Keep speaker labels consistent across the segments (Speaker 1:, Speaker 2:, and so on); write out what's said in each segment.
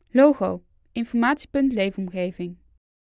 Speaker 1: Logo, informatiepunt leefomgeving.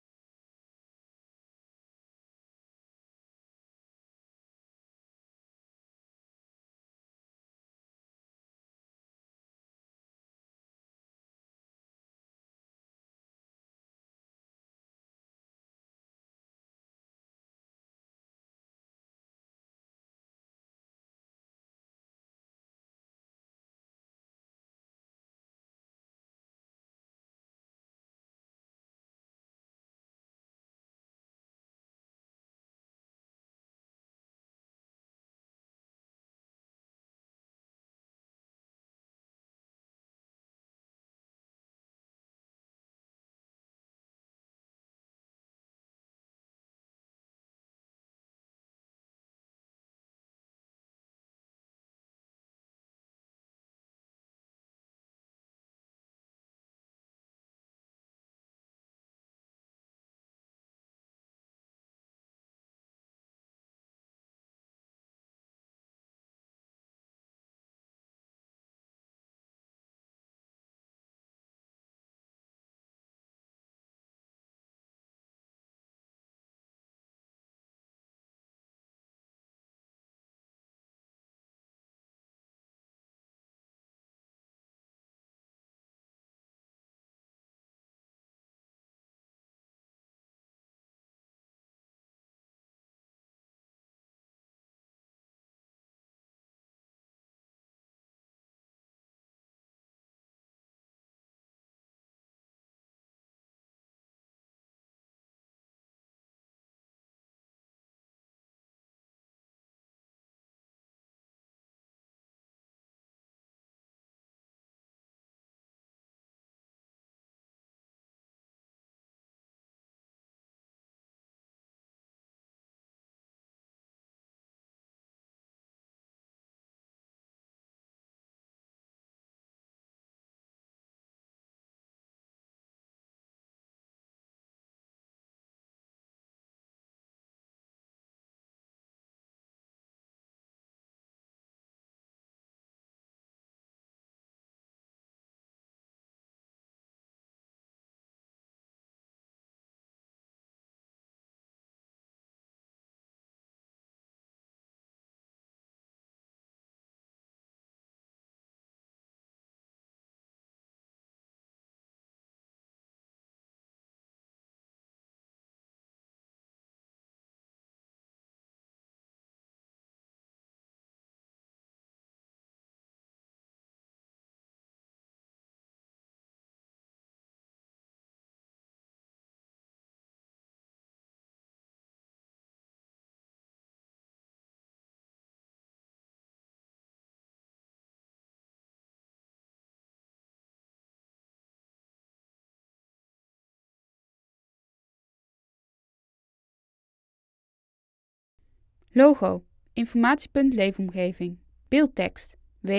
Speaker 1: Logo, informatiepunt leefomgeving. Beeldtekst,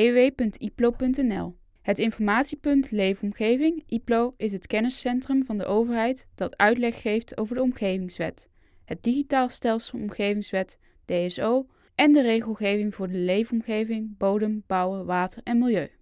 Speaker 1: www.iplo.nl. Het informatiepunt leefomgeving, IPLO, is het kenniscentrum van de overheid dat uitleg geeft over de Omgevingswet, het Digitaal Stelsel Omgevingswet, DSO, en de regelgeving voor de leefomgeving, bodem, bouwen, water en milieu.